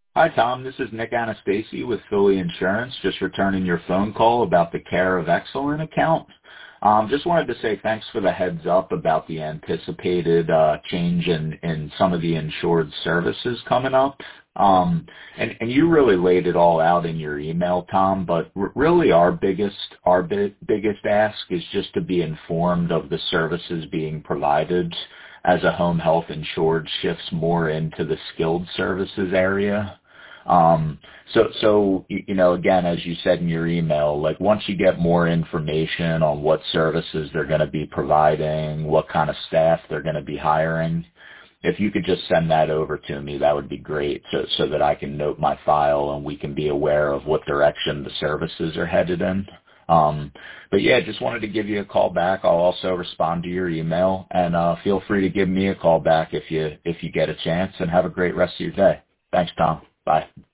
Hi, Tom. This is Nick Anastasi with Philly Insurance, just returning your phone call about the Care of Excellent account. Just wanted to say thanks for the heads up about the anticipated change in some of the insured services coming up. And you really laid it all out in your email, Tom, but really our biggest ask is just to be informed of the services being provided as a home health insured shifts more into the skilled services area. Again, as you said in your email, like once you get more information on what services they're going to be providing, what kind of staff they're going to be hiring, if you could just send that over to me, that would be great so that I can note my file and we can be aware of what direction the services are headed in. But yeah, just wanted to give you a call back. I'll also respond to your email and, feel free to give me a call back if you get a chance, and have a great rest of your day. Thanks, Tom. Bye.